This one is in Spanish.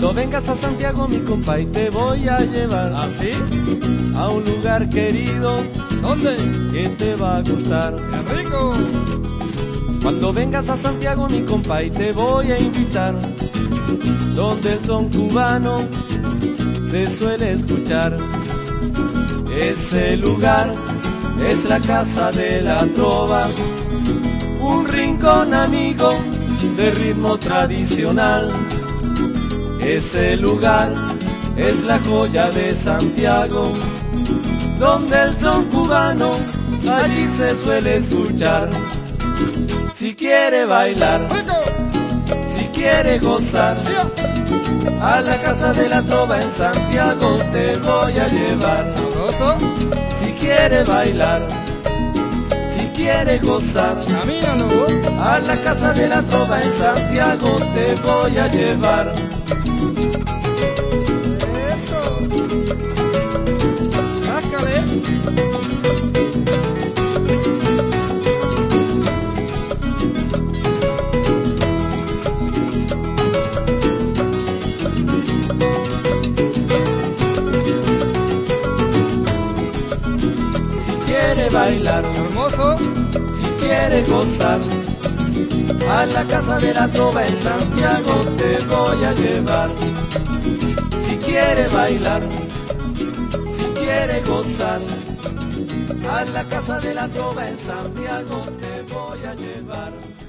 Cuando vengas a Santiago, mi compa, y te voy a llevar ¿Así? a un lugar querido ¿Dónde? que te va a gustar. ¡Qué rico! Cuando vengas a Santiago, mi compa, y te voy a invitar donde el son cubano se suele escuchar. Ese lugar es la Casa de la Trova, un rincón amigo de ritmo tradicional. Ese lugar es la joya de Santiago, donde el son cubano allí se suele escuchar. Si quiere bailar, si quiere gozar, a la Casa de la Trova en Santiago te voy a llevar. ¿Sabroso? Si quiere bailar, si quiere gozar, Camínalo. a la Casa de la Trova en Santiago te voy a llevar. Eso. Ráscale. Si quiere bailar, Hermoso. si quiere gozar, a la Casa de la Trova en Santiago te voy a llevar. Si quiere bailar, si quiere gozar, a la Casa de la Trova en Santiago te voy a llevar.